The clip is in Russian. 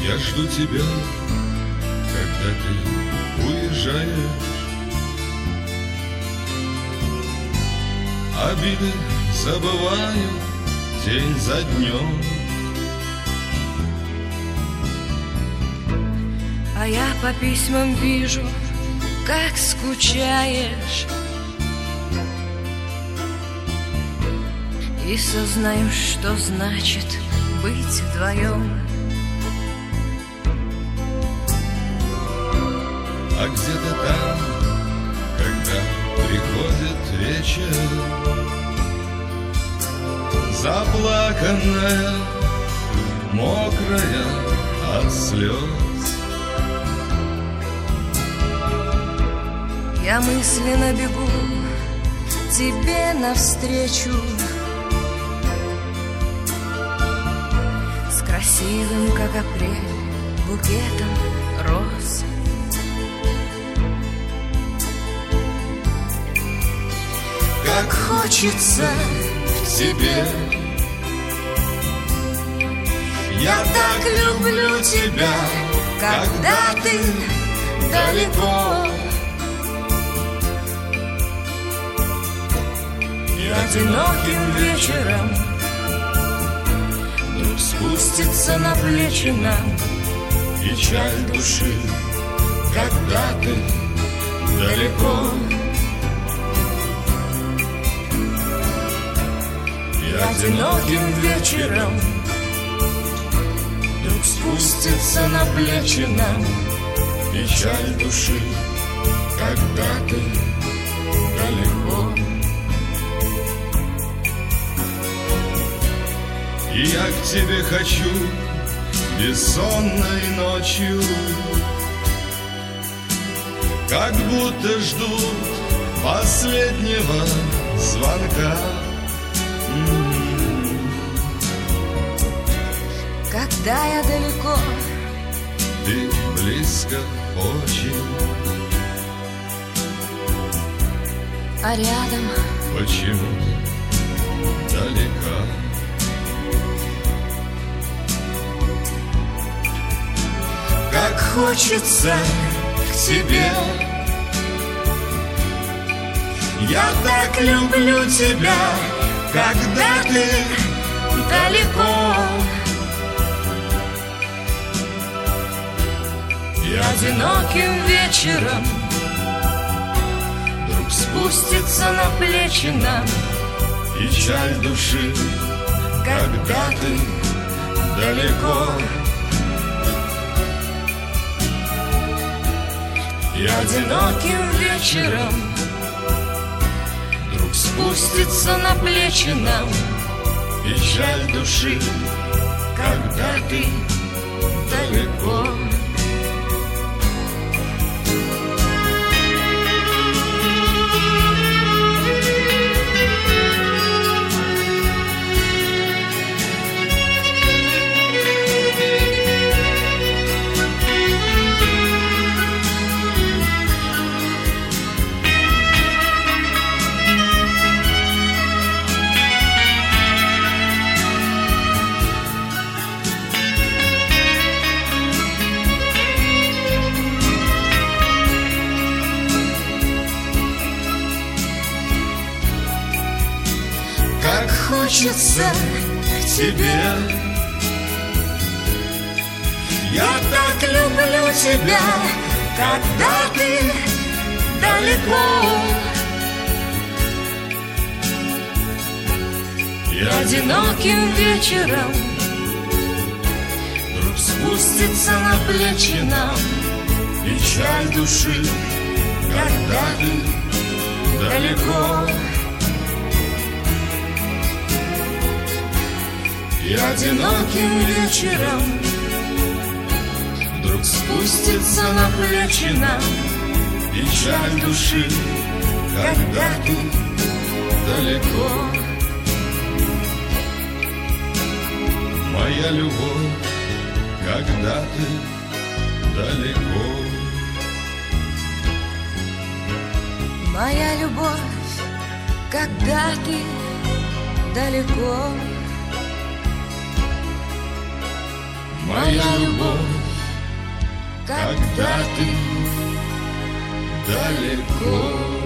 Я жду тебя, когда ты уезжаешь. Обиды забываю день за днем. А я по письмам вижу, как скучаешь, и сознаю, что значит быть вдвоем. А где-то там, когда приходит вечер, заплаканная, мокрая от слез, я мысленно бегу тебе навстречу с красивым, как апрель, букетом роз. Как хочется к тебе, я так люблю тебя, когда ты далеко. И одиноким вечером вдруг спустится на плечи нам печаль души, когда ты далеко. И одиноким вечером вдруг спустится на плечи нам печаль души, когда ты далеко. И я к тебе хочу бессонной ночью, как будто ждут последнего звонка. Когда я далеко, ты близко очень, а рядом почему далека? Как хочется к тебе, я так люблю тебя, когда ты далеко. И одиноким вечером вдруг спустится на плечи нам печаль души, когда ты далеко. И одиноким вечером вдруг спустится на плечи нам печаль души, когда ты далеко. Как хочется к тебе, я так люблю тебя, когда ты далеко. И одиноким вечером вдруг спустится на плечи нам печаль души, когда ты далеко. И одиноким вечером вдруг спустится на плечи нам печаль души, когда ты далеко. Моя любовь, когда ты далеко. моя любовь, когда ты далеко. Моя любовь, когда ты далеко.